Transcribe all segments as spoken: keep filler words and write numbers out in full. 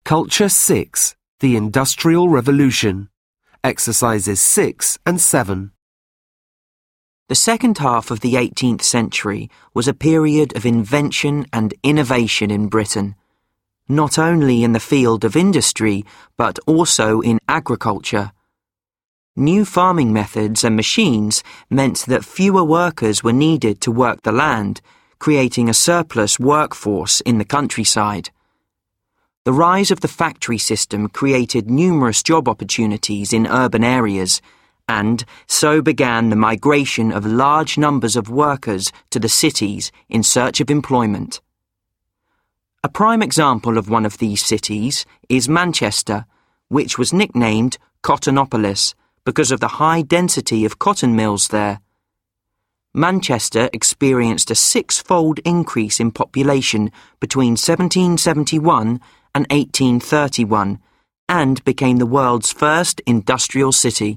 Culture six, The Industrial Revolution. Exercises six and seven. The second half of the eighteenth century was a period of invention and innovation in Britain, not only in the field of industry, but also in agriculture. New farming methods and machines meant that fewer workers were needed to work the land, creating a surplus workforce in the countryside. The rise of the factory system created numerous job opportunities in urban areas, and so began the migration of large numbers of workers to the cities in search of employment. A prime example of one of these cities is Manchester, which was nicknamed Cottonopolis because of the high density of cotton mills there. Manchester experienced a six-fold increase in population between seventeen seventy-one and eighteen thirty-one, and became the world's first industrial city.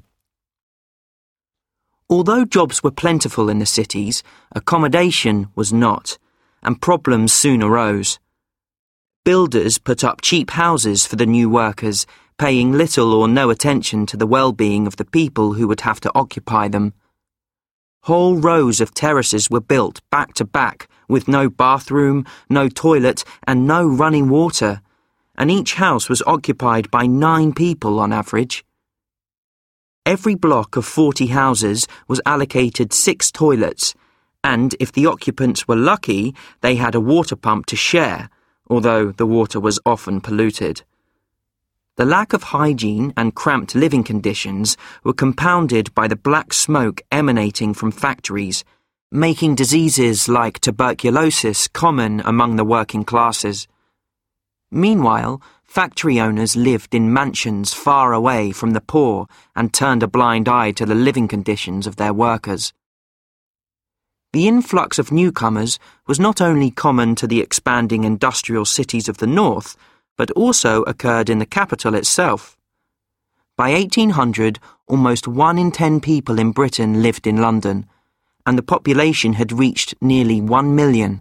Although jobs were plentiful in the cities, accommodation was not, and problems soon arose. Builders put up cheap houses for the new workers, paying little or no attention to the well-being of the people who would have to occupy them. Whole rows of terraces were built back to back, with no bathroom, no toilet, and no running water, and each house was occupied by nine people on average. Every block of forty houses was allocated six toilets, and if the occupants were lucky, they had a water pump to share, although the water was often polluted. The lack of hygiene and cramped living conditions were compounded by the black smoke emanating from factories, making diseases like tuberculosis common among the working classes. Meanwhile, factory owners lived in mansions far away from the poor and turned a blind eye to the living conditions of their workers. The influx of newcomers was not only common to the expanding industrial cities of the north, but also occurred in the capital itself. By eighteen hundred, almost one in ten people in Britain lived in London, and the population had reached nearly one million.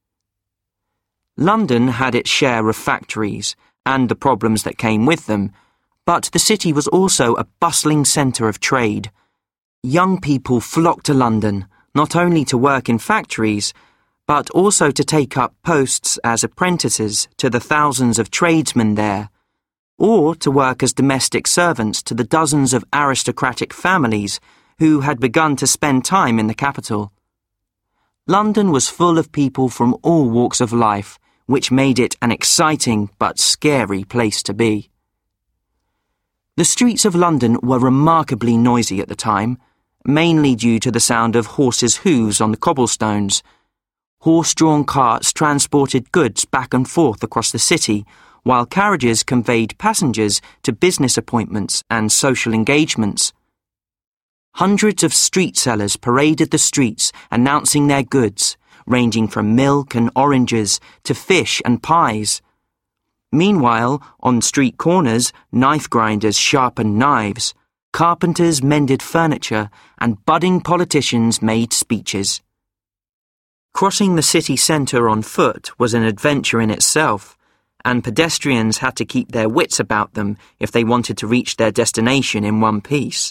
London had its share of factories and the problems that came with them, but the city was also a bustling centre of trade. Young people flocked to London, not only to work in factories, but also to take up posts as apprentices to the thousands of tradesmen there, or to work as domestic servants to the dozens of aristocratic families who had begun to spend time in the capital. London was full of people from all walks of life, which made it an exciting but scary place to be. The streets of London were remarkably noisy at the time, mainly due to the sound of horses' hooves on the cobblestones. Horse-drawn carts transported goods back and forth across the city, while carriages conveyed passengers to business appointments and social engagements. Hundreds of street sellers paraded the streets announcing their goods, ranging from milk and oranges to fish and pies. Meanwhile, on street corners, knife grinders sharpened knives, carpenters mended furniture, and budding politicians made speeches. Crossing the city centre on foot was an adventure in itself, and pedestrians had to keep their wits about them if they wanted to reach their destination in one piece.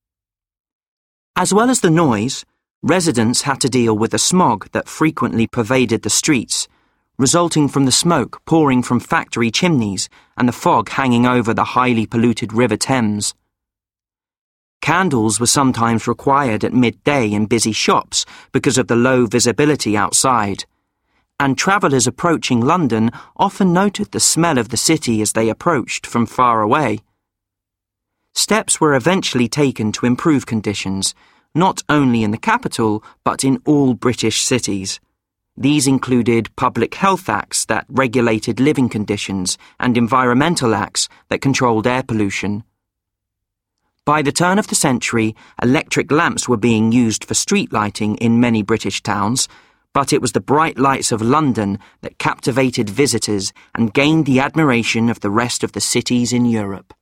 As well as the noise, residents had to deal with the smog that frequently pervaded the streets, resulting from the smoke pouring from factory chimneys and the fog hanging over the highly polluted River Thames. Candles were sometimes required at midday in busy shops because of the low visibility outside, and travellers approaching London often noted the smell of the city as they approached from far away. Steps were eventually taken to improve conditions, not only in the capital, but in all British cities. These included public health acts that regulated living conditions and environmental acts that controlled air pollution. By the turn of the century, electric lamps were being used for street lighting in many British towns, but it was the bright lights of London that captivated visitors and gained the admiration of the rest of the cities in Europe.